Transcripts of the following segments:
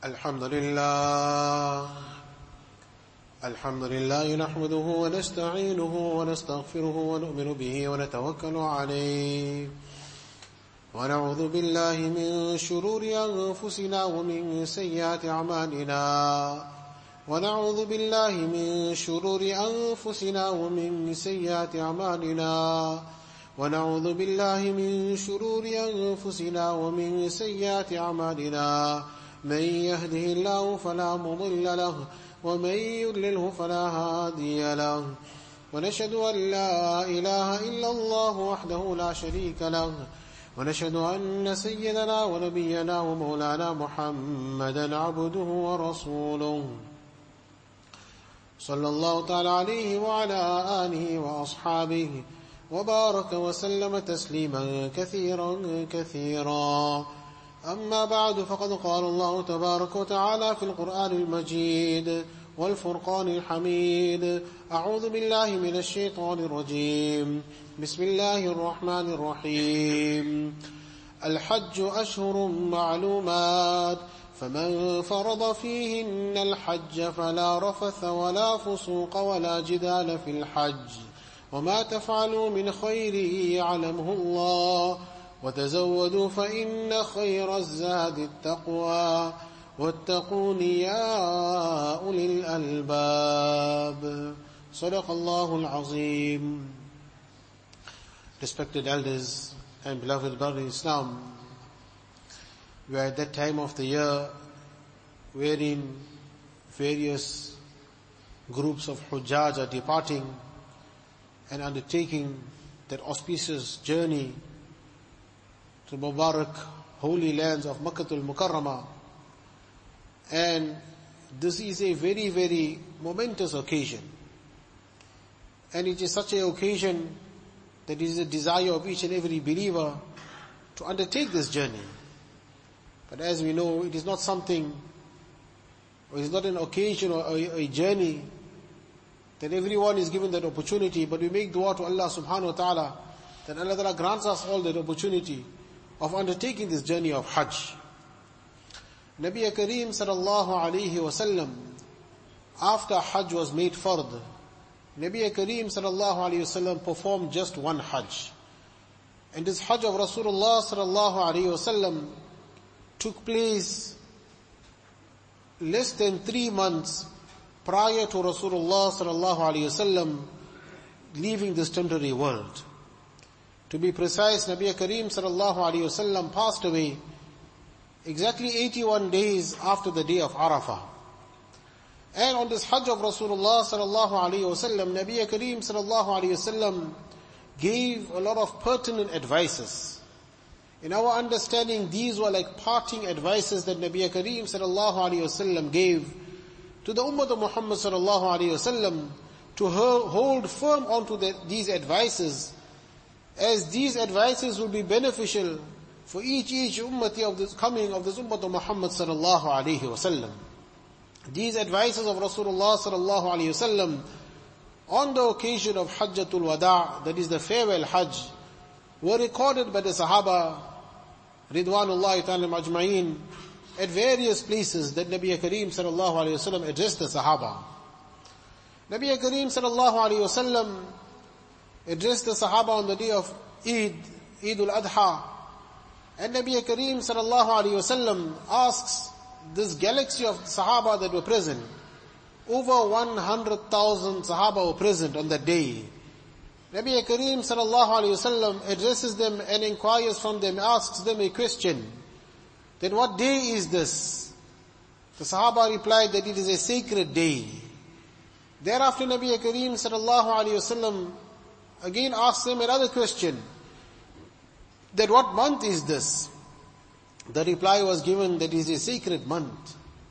الحمد لله نحمده ونستعينه ونستغفره ونؤمن به ونتوكل عليه ونعوذ بالله من شرور أنفسنا ومن سيئات أعمالنا ونعوذ بالله من شرور أنفسنا ومن سيئات أعمالنا ونعوذ بالله من شرور أنفسنا ومن سيئات أعمالنا من يهده الله فلا مضل له ومن يضلله فلا هادي له ونشهد أن لا إله إلا الله وحده لا شريك له ونشهد أن سيدنا ونبينا ومولانا محمدا عبده ورسوله صلى الله تعالى عليه وعلى آله وأصحابه وبارك وسلم تسليما كثيرا كثيرا. أما بعد فقد قال الله تبارك وتعالى في القرآن المجيد والفرقان الحميد: أعوذ بالله من الشيطان الرجيم. بسم الله الرحمن الرحيم. الحج أشهر معلومات فمن فرض فيهن الحج فلا رفث ولا فسوق ولا جدال في الحج وما تفعلوا من خير يعلمه الله وتزودوا فإن خير الزاد التقوى واتقون يا أولي الألباب. صدق الله العظيم. Respected elders and beloved brothers in Islam, we are at that time of the year wherein various groups of Hujjaj are departing and undertaking that auspicious journey to Mubarak holy lands of Makkatul Mukarramah. And this is a very, very momentous occasion. And it is such an occasion that it is a desire of each and every believer to undertake this journey. But as we know, it is not something, or it is not an occasion or a journey that everyone is given that opportunity. But we make dua to Allah subhanahu wa ta'ala that Allah ta'ala grants us all that opportunity of undertaking this journey of Hajj. Nabi Kareem sallallahu alayhi wa sallam, after Hajj was made fard, Nabi Kareem sallallahu alayhi wa sallam performed just one Hajj. And this Hajj of Rasulullah sallallahu alayhi wa sallam took place less than 3 months prior to Rasulullah sallallahu alayhi wa sallam leaving this temporary world. To be precise, Nabi Kareem sallallahu alayhi wa sallam passed away exactly 81 days after the day of Arafah. And on this Hajj of Rasulullah sallallahu alayhi wa sallam, Nabi Kareem sallallahu alayhi wa sallam gave a lot of pertinent advices. In our understanding, these were like parting advices that Nabi Kareem sallallahu alayhi wa sallam gave to the Ummah of Muhammad sallallahu alayhi wa sallam to hold firm onto these advices, as these advices will be beneficial for each ummati of this coming of this Ummah of Muhammad sallallahu alayhi wa sallam. These advices of Rasulullah sallallahu alayhi wa sallam on the occasion of Hajjatul Wada', that is the farewell Hajj, were recorded by the Sahaba Ridwanullahi ta'ala ajma'in at various places that Nabi Kareem sallallahu alayhi wa sallam addressed the Sahaba. Nabi Kareem sallallahu alayhi wa sallam addressed the Sahaba on the day of Eid al-Adha. And Nabi Kareem sallallahu alayhi wa sallam asks this galaxy of Sahaba that were present. Over 100,000 Sahaba were present on that day. Nabi Kareem sallallahu alayhi wa sallam addresses them and inquires from them, asks them a question. Then what day is this? The Sahaba replied that it is a sacred day. Thereafter Nabi Kareem sallallahu alayhi wa sallam again asks them another question, that what month is this? The reply was given that it is a sacred month.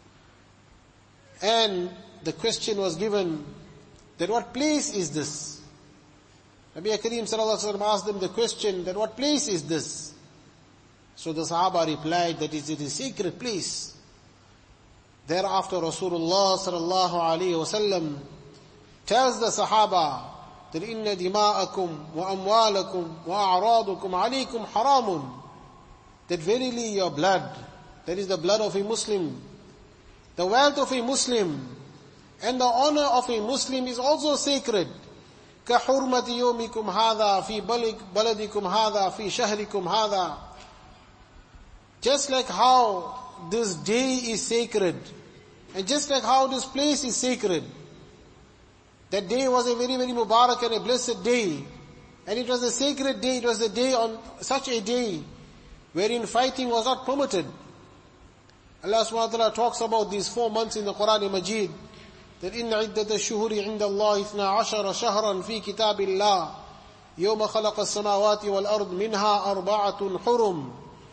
And the question was given that what place is this? Nabi Kareem sallallahu alaihi wasallam asked them the question that what place is this? So the Sahaba replied that it is a sacred place. Thereafter Rasulullah sallallahu alaihi wasallam tells the Sahaba that inna dima'akum wa amwalakum wa a'radukum alaykum haramun, that verily your blood, that is the blood of a Muslim, The wealth of a Muslim and the honor of a Muslim is also sacred. كَحُرْمَةِ يَوْمِكُمْ هَذَا فِي بَلَدِكُمْ هَذَا فِي شَهْرِكُمْ هَذَا. Just like how this day is sacred, and just like how this place is sacred, that day was a very, very Mubarak and a blessed day, and it was a sacred day, it was a day on such a day, wherein fighting was not permitted. Allah subhanahu wa ta'ala talks about these 4 months in the Quran Majid, that إِنَّ عِدَّةَ الشُّهُرِ عِنْدَ اللَّهِ 12 شَهْرًا فِي كِتَابِ اللَّهِ يَوْمَ خَلَقَ السَّمَاوَاتِ وَالْأَرْضِ مِنْهَا أَرْبَعَةٌ حُرُمٌ.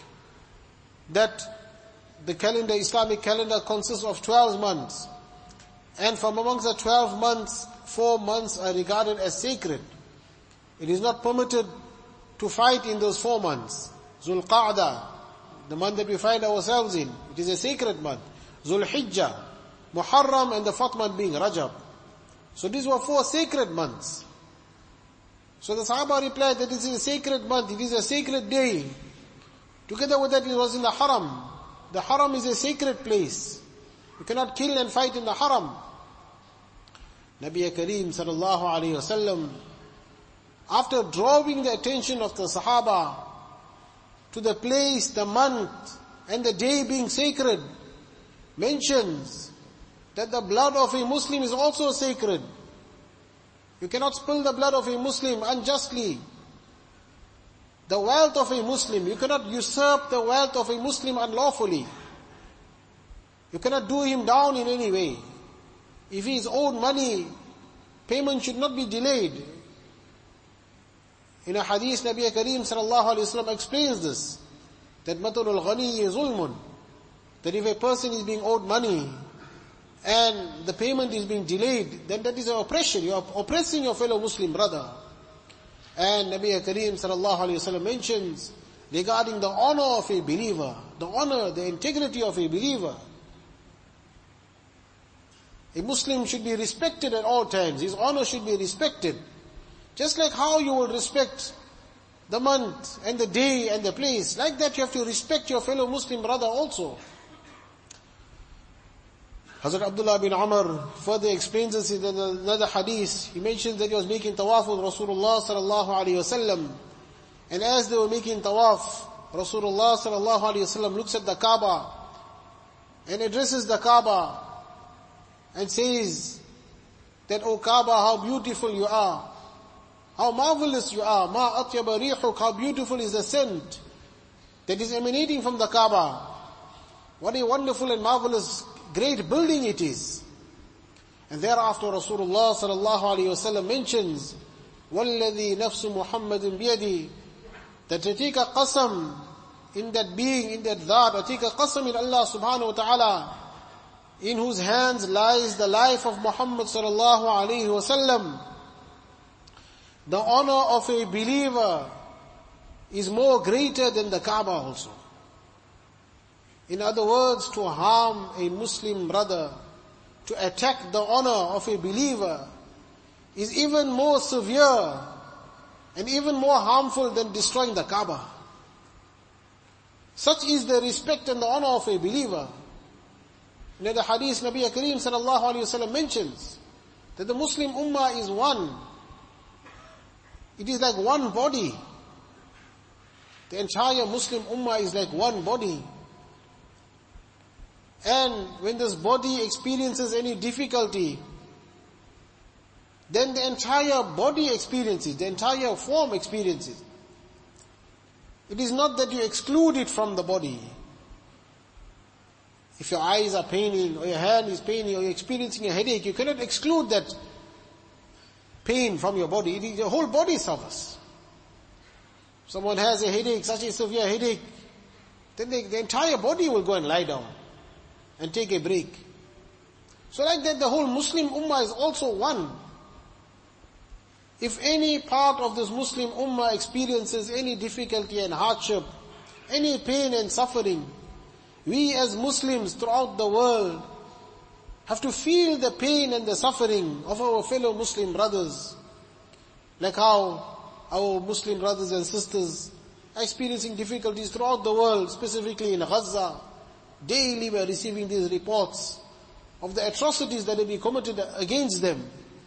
That the calendar, Islamic calendar, consists of 12 months. And from amongst the 12 months, 4 months are regarded as sacred. It is not permitted to fight in those 4 months. Zul Qa'dah, the month that we find ourselves in, it is a sacred month. Zul Hijjah, Muharram, and the 4th month being Rajab. So these were 4 sacred months. So the Sahaba replied that this is a sacred month, it is a sacred day. Together with that, it was in the Haram. The Haram is a sacred place. You cannot kill and fight in the Haram. Nabi Kareem sallallahu alayhi wasallam, after drawing the attention of the Sahaba to the place, the month, and the day being sacred, mentions that the blood of a Muslim is also sacred. You cannot spill the blood of a Muslim unjustly. The wealth of a Muslim, you cannot usurp the wealth of a Muslim unlawfully. You cannot do him down in any way. If he is owed money, payment should not be delayed. In a hadith, Nabi Kareem sallallahu alayhi wa sallam explains this, that matalul ghani zulmun, that if a person is being owed money and the payment is being delayed, then that is an oppression. You are oppressing your fellow Muslim brother. And Nabi Kareem sallallahu alayhi wa sallam mentions regarding the honor of a believer, the honor, the integrity of a believer. A Muslim should be respected at all times. His honor should be respected. Just like how you will respect the month and the day and the place, like that you have to respect your fellow Muslim brother also. Hazrat Abdullah bin Umar further explains this in another hadith. He mentions that he was making tawaf with Rasulullah sallallahu alayhi wasallam, and as they were making tawaf, Rasulullah sallallahu alayhi wasallam looks at the Kaaba and addresses the Kaaba and says that, "O Kaaba, how beautiful you are, how marvelous you are, ma atyaba rihuk, how beautiful is the scent that is emanating from the Kaaba. What a wonderful and marvelous great building it is." And thereafter Rasulullah sallallahu alayhi wasallam mentions, "Walladhi nafsu Muhammadin biyadi," that I take a qasam in that being, in that dhat, I take a qasam in Allah subhanahu wa ta'ala, in whose hands lies the life of Muhammad sallallahu alayhi wasallam. The honor of a believer is more greater than the Kaaba also. In other words, to harm a Muslim brother, to attack the honor of a believer, is even more severe and even more harmful than destroying the Kaaba. Such is the respect and the honor of a believer. In the hadith, Nabi Kareem sallallahu alayhi wa sallam mentions that the Muslim ummah is one. It is like one body. The entire Muslim ummah is like one body. And when this body experiences any difficulty, then the entire body experiences, the entire form experiences. It is not that you exclude it from the body. If your eyes are paining, or your hand is paining, or you're experiencing a headache, you cannot exclude that pain from your body. Your whole body suffers. Someone has a headache, such a severe headache, then the entire body will go and lie down and take a break. So like that, the whole Muslim ummah is also one. If any part of this Muslim ummah experiences any difficulty and hardship, any pain and suffering, we as Muslims throughout the world have to feel the pain and the suffering of our fellow Muslim brothers. Like how our Muslim brothers and sisters are experiencing difficulties throughout the world, specifically in Gaza. Daily we are receiving these reports of the atrocities that have been committed against them.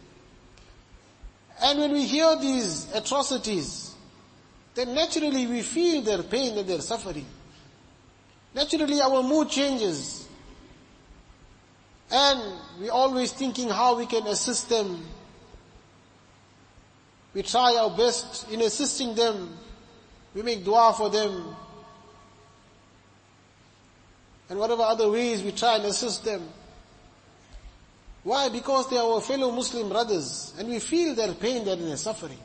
And when we hear these atrocities, then naturally we feel their pain and their suffering. Naturally our mood changes. And we're always thinking how we can assist them. We try our best in assisting them. We make dua for them. And whatever other ways we try and assist them. Why? Because they are our fellow Muslim brothers, and we feel their pain, their suffering.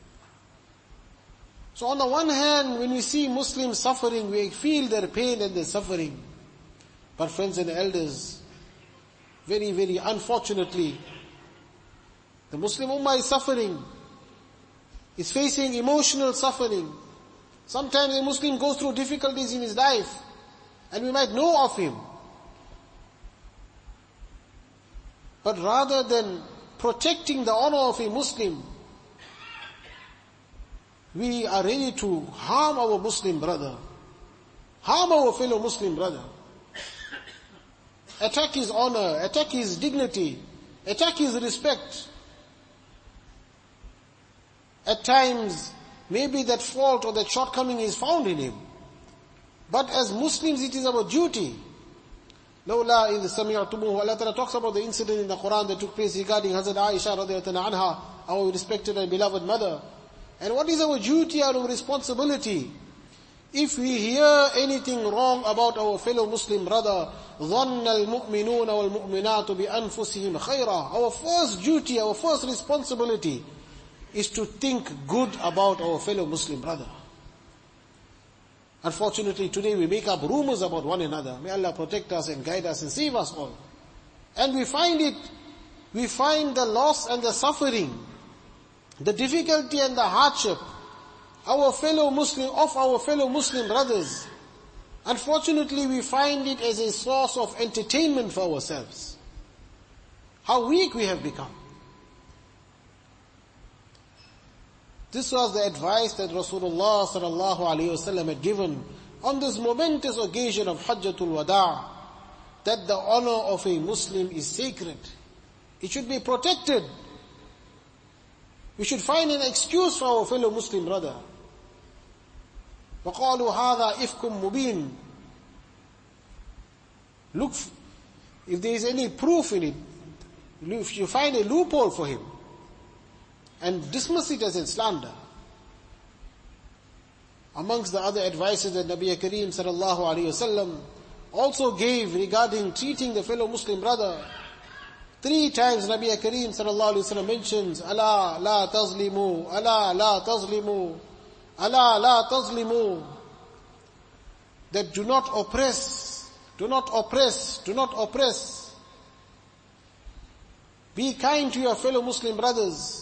So on the one hand, when we see Muslims suffering, we feel their pain and their suffering. But friends and elders, very, very unfortunately, the Muslim Ummah is suffering. Is facing emotional suffering. Sometimes a Muslim goes through difficulties in his life, and we might know of him. But rather than protecting the honor of a Muslim, we are ready to harm our Muslim brother, harm our fellow Muslim brother, attack his honor, attack his dignity, attack his respect. At times, maybe that fault or that shortcoming is found in him. But as Muslims, it is our duty. لولا إذ سمعتموه. Allah Ta'ala talks about the incident in the Quran that took place regarding Hazrat Aisha radhiyallahu anha, our respected and beloved mother. And what is our duty, our responsibility? If we hear anything wrong about our fellow Muslim brother, ظَنَّ الْمُؤْمِنُونَ وَالْمُؤْمِنَاتُ بِأَنفُسِهِمْ خَيْرًا. Our first duty, our first responsibility is to think good about our fellow Muslim brother. Unfortunately, today we make up rumors about one another. May Allah protect us and guide us and save us all. And we find the loss and the suffering, the difficulty and the hardship of our fellow Muslim brothers. Unfortunately, we find it as a source of entertainment for ourselves. How weak we have become. This was the advice that Rasulullah sallallahu alaihi wasallam had given on this momentous occasion of Hajjatul Wada', that the honor of a Muslim is sacred. It should be protected. We should find an excuse for our fellow Muslim brother. وَقَالُوا هَذَا إِفْكٌ مُبِينٌ. Look, if there is any proof in it, if you find a loophole for him, and dismiss it as a slander. Amongst the other advices that Nabi Kareem sallallahu alaihi wasallam also gave regarding treating the fellow Muslim brother, 3 times Nabi Kareem sallallahu alaihi wasallam mentions, "Ala la tazlimu, ala la tazlimu, ala la tazlimu." That do not oppress, do not oppress, do not oppress. Be kind to your fellow Muslim brothers.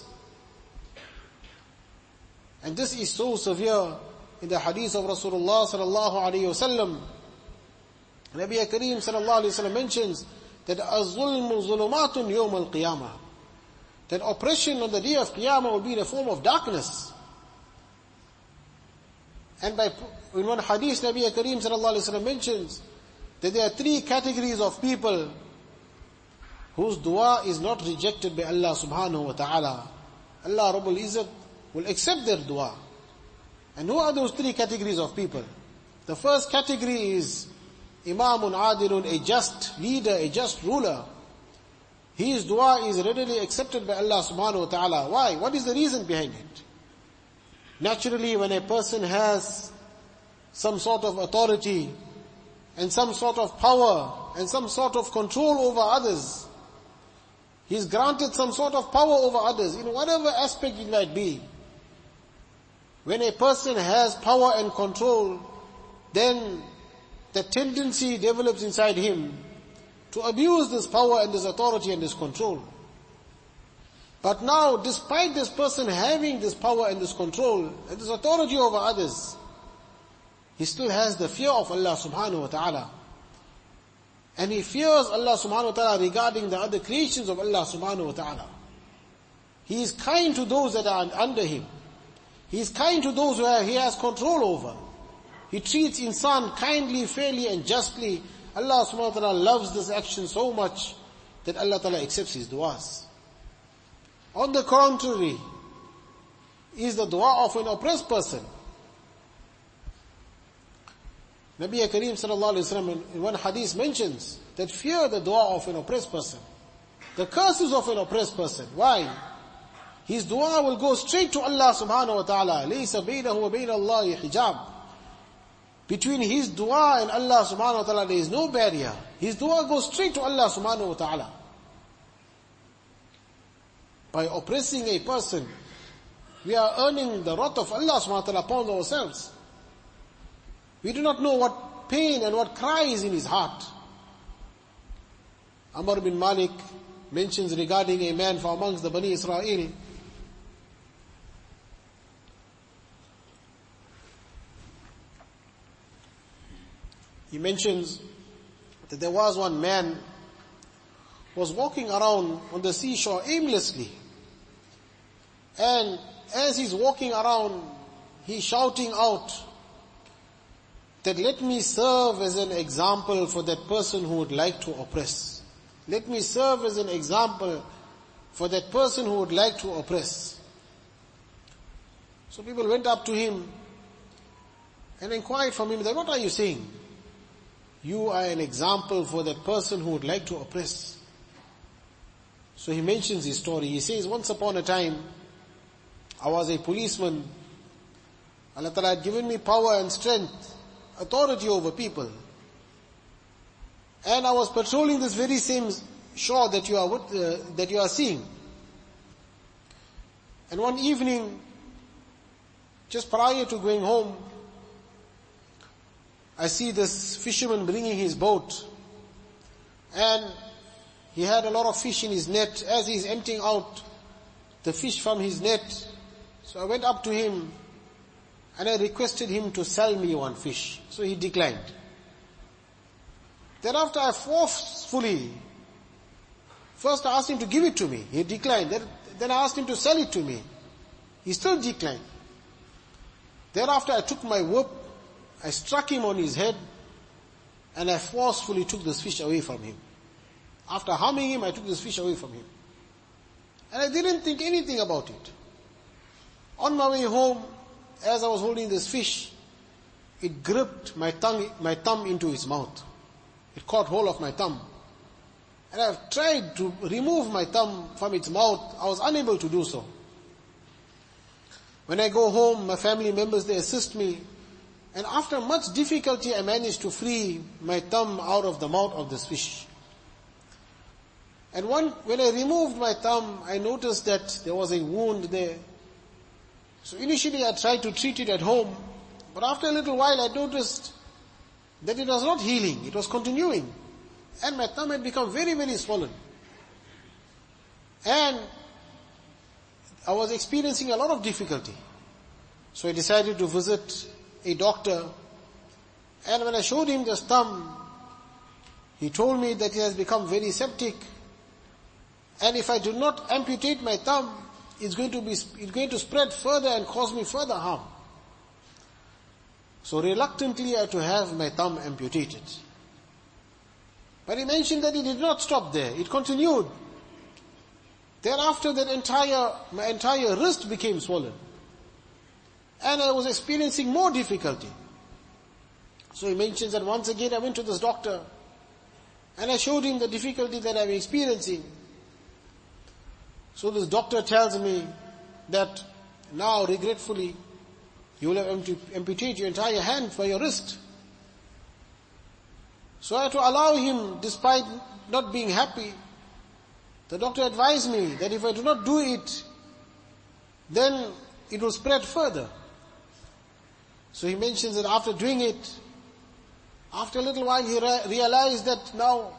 And this is so severe in the hadith of Rasulullah sallallahu alaihi wasallam. Nabi Kareem sallallahu alaihi wasallam mentions that az-zulmu zulumatun yawm al-qiyamah. That oppression on the day of Qiyamah will be in a form of darkness. And in one hadith, Nabi Kareem sallallahu alaihi wasallam mentions that there are 3 categories of people whose dua is not rejected by Allah subhanahu wa ta'ala. Allah Rabbul Izzat will accept their dua. And who are those 3 categories of people? The first category is Imamun Adilun, a just leader, a just ruler. His dua is readily accepted by Allah subhanahu wa ta'ala. Why? What is the reason behind it? Naturally, when a person has some sort of authority and some sort of power and some sort of control over others, he's granted some sort of power over others in whatever aspect it might be. When a person has power and control, then the tendency develops inside him to abuse this power and this authority and this control. But now, despite this person having this power and this control and this authority over others, he still has the fear of Allah subhanahu wa ta'ala. And he fears Allah subhanahu wa ta'ala regarding the other creations of Allah subhanahu wa ta'ala. He is kind to those that are under him. He is kind to those who he has control over. He treats insan kindly, fairly and justly. Allah subhanahu wa ta'ala loves this action so much. that Allah Ta'ala accepts his du'as. On the contrary, is the dua of an oppressed person. Nabi Kareem sallallahu alayhi wa sallam in one hadith mentions that fear the dua of an oppressed person. The curses of an oppressed person. Why? His dua will go straight to Allah subhanahu wa ta'ala. لَيْسَ بَيْنَهُ وَبَيْنَ اللَّهِ حِجَابٌ. Between his dua and Allah subhanahu wa ta'ala there is no barrier. His dua goes straight to Allah subhanahu wa ta'ala. By oppressing a person, we are earning the wrath of Allah subhanahu wa ta'ala upon ourselves. We do not know what pain and what cry is in his heart. Amr bin Malik mentions regarding a man from amongst the Bani Israel. He mentions that there was one man who was walking around on the seashore aimlessly. And as he's walking around, he's shouting out that let me serve as an example for that person who would like to oppress. Let me serve as an example for that person who would like to oppress. So people went up to him and inquired from him that, what are you saying? You are an example for that person who would like to oppress. So he mentions his story. He says, once upon a time, I was a policeman. Allah Ta'ala had given me power and strength, authority over people. And I was patrolling this very same shore that you are seeing. And one evening, just prior to going home, I see this fisherman bringing his boat. And he had a lot of fish in his net. As he's emptying out the fish from his net, so I went up to him and I requested him to sell me one fish. So he declined. Thereafter I forcefully, first I asked him to give it to me. He declined. Then I asked him to sell it to me. He still declined. Thereafter I took my whip, I struck him on his head, and I forcefully took this fish away from him. After harming him, I took this fish away from him. And I didn't think anything about it. On my way home, as I was holding this fish, it gripped my thumb into its mouth. It caught hold of my thumb. And I've tried to remove my thumb from its mouth. I was unable to do so. When I go home, my family members, they assist me. And after much difficulty, I managed to free my thumb out of the mouth of this fish. And when I removed my thumb, I noticed that there was a wound there. So initially I tried to treat it at home, but after a little while I noticed that it was not healing, it was continuing. And my thumb had become very, very swollen. And I was experiencing a lot of difficulty. So I decided to visit a doctor. And when I showed him this thumb, he told me that it has become very septic. And if I do not amputate my thumb, it's going to spread further and cause me further harm. So reluctantly I had to have my thumb amputated. But he mentioned that it did not stop there. It continued. Thereafter my entire wrist became swollen. And I was experiencing more difficulty. So he mentions that once again I went to this doctor and I showed him the difficulty that I'm experiencing. So this doctor tells me that now regretfully you will have to amputate your entire hand for your wrist. So I had to allow him, despite not being happy. The doctor advised me that if I do not do it, then it will spread further. So he mentions that after doing it, after a little while he realized that now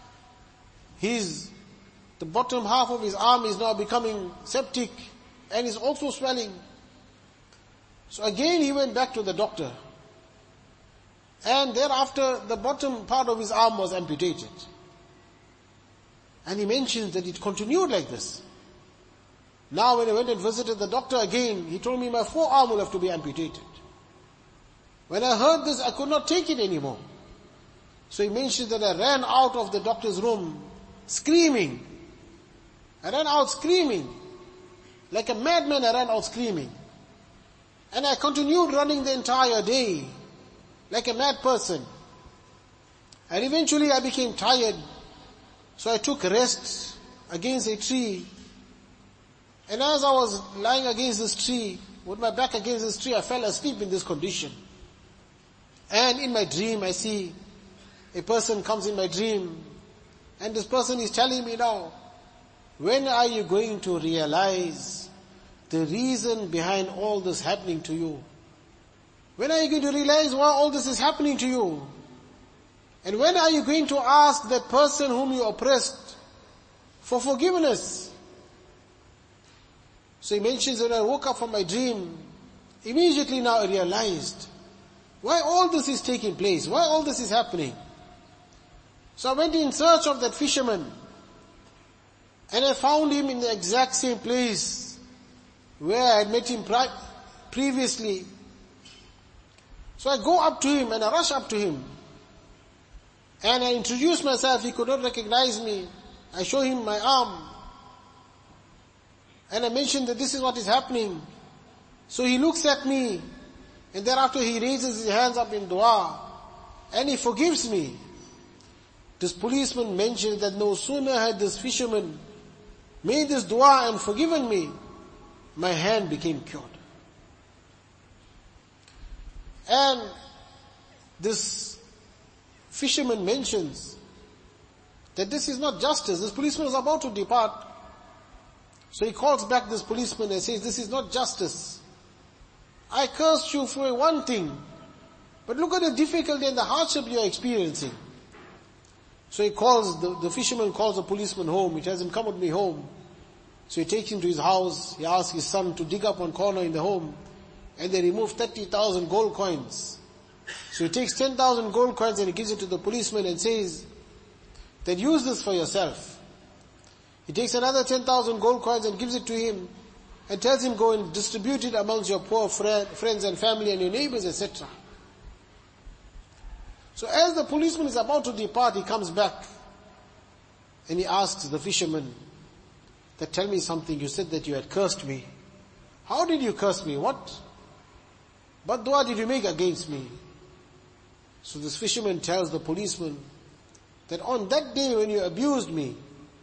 the bottom half of his arm is now becoming septic and is also swelling. So again he went back to the doctor. And thereafter the bottom part of his arm was amputated. And he mentions that it continued like this. Now when I went and visited the doctor again, he told me my forearm will have to be amputated. When I heard this, I could not take it anymore. So he mentioned that I ran out of the doctor's room, screaming. I ran out screaming. Like a madman, I ran out screaming. And I continued running the entire day, like a mad person. And eventually I became tired, so I took rest against a tree. And as I was lying against this tree, with my back against this tree, I fell asleep in this condition. And in my dream, I see a person comes in my dream, and this person is telling me now, when are you going to realize the reason behind all this happening to you? When are you going to realize why all this is happening to you? And when are you going to ask that person whom you oppressed for forgiveness? So he mentions, when I woke up from my dream, immediately now I realized why all this is taking place, why all this is happening. So I went in search of that fisherman, and I found him in the exact same place where I had met him previously. So I go up to him and I rush up to him. And I introduce myself. He could not recognize me. I show him my arm. And I mention that this is what is happening. So he looks at me. And thereafter he raises his hands up in dua. And he forgives me. This policeman mentioned that no sooner had this fisherman made this dua and forgiven me, my hand became cured. And this fisherman mentions that this is not justice. This policeman is about to depart. So he calls back this policeman and says, this is not justice. I cursed you for one thing, but look at the difficulty and the hardship you are experiencing. So he calls, the fisherman calls the policeman home. He tells him, come with me home. So he takes him to his house. He asks his son to dig up one corner in the home. And they remove 30,000 gold coins. So he takes 10,000 gold coins and he gives it to the policeman and says, that use this for yourself. He takes another 10,000 gold coins and gives it to him and tells him, go and distribute it amongst your poor friends and family and your neighbors, etc. So as the policeman is about to depart, he comes back and he asks the fisherman, that tell me something, you said that you had cursed me. How did you curse me? What dua did you make against me? So this fisherman tells the policeman that on that day when you abused me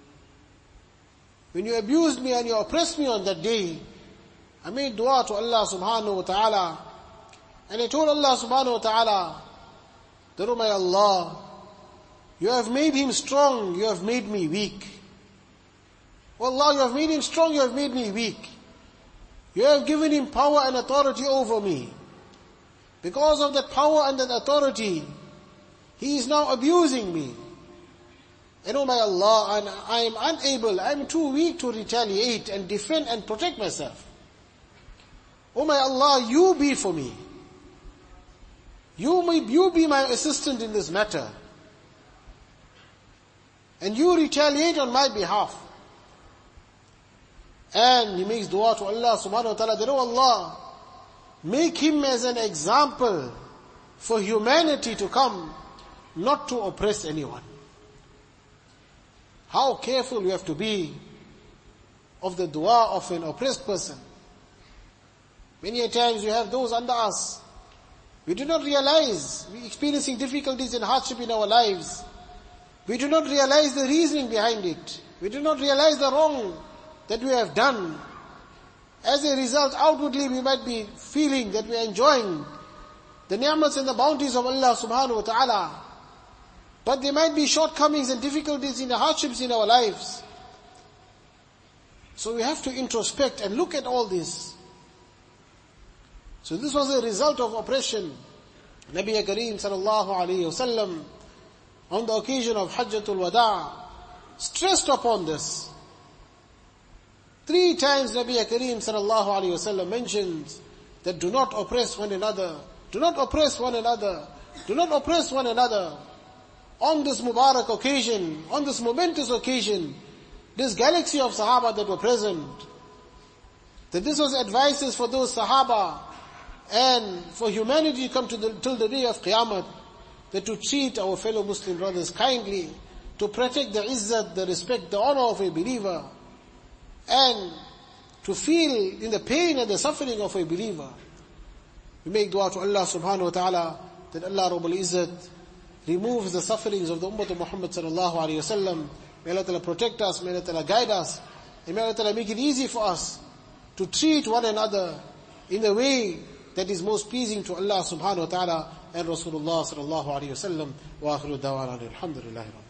and you oppressed me on that day, I made dua to Allah subhanahu wa ta'ala, and I told Allah subhanahu wa ta'ala that, oh my Allah, you have made him strong, you have made me weak. Oh Allah, you have made him strong, you have made me weak. You have given him power and authority over me. Because of that power and that authority, he is now abusing me. And oh my Allah, and I am unable, I am too weak to retaliate and defend and protect myself. Oh my Allah, you be for me. You be my assistant in this matter. And you retaliate on my behalf. And he makes dua to Allah subhanahu wa ta'ala that, oh Allah, make him as an example for humanity to come, not to oppress anyone. How careful we have to be of the dua of an oppressed person. Many a times you have those under us. We do not realize we're experiencing difficulties and hardship in our lives. We do not realize the reasoning behind it. We do not realize the wrong that we have done. As a result, outwardly we might be feeling that we are enjoying the ni'mats and the bounties of Allah subhanahu wa ta'ala. But there might be shortcomings and difficulties in the hardships in our lives. So we have to introspect and look at all this. So this was a result of oppression. Nabi Kareem sallallahu alayhi wasallam, on the occasion of Hajjatul Wada, stressed upon this. 3 times Nabi Kareem sallallahu alayhi wasallam mentions that do not oppress one another. Do not oppress one another. Do not oppress one another. On this Mubarak occasion, on this momentous occasion, this galaxy of Sahaba that were present, that this was advices for those Sahaba and for humanity to come till the day of Qiyamah, that to treat our fellow Muslim brothers kindly, to protect the izzat, the respect, the honor of a believer, and to feel in the pain and the suffering of a believer. We make dua to Allah subhanahu wa ta'ala that Allah Rabbul Izzat removes the sufferings of the Ummah of Muhammad sallallahu alayhi wa sallam. May Allah Ta'ala protect us, may Allah Ta'ala guide us, and may Allah Ta'ala make it easy for us to treat one another in a way that is most pleasing to Allah subhanahu wa ta'ala and Rasulullah sallallahu alayhi wa sallam. Wa akhiru da'wana alhamdulillahi rabbil alamin.